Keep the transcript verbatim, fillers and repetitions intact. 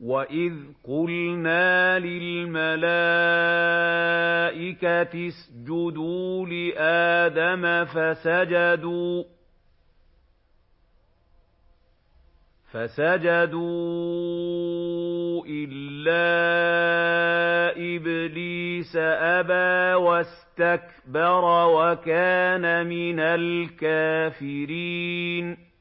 وَإِذْ قُلْنَا لِلْمَلَائِكَةِ اسْجُدُوا لِآدَمَ فَسَجَدُوا فَسَجَدُوا إِلَّا إِبْلِيسَ أَبَىٰ وَاسْتَكْبَرَ وَكَانَ مِنَ الْكَافِرِينَ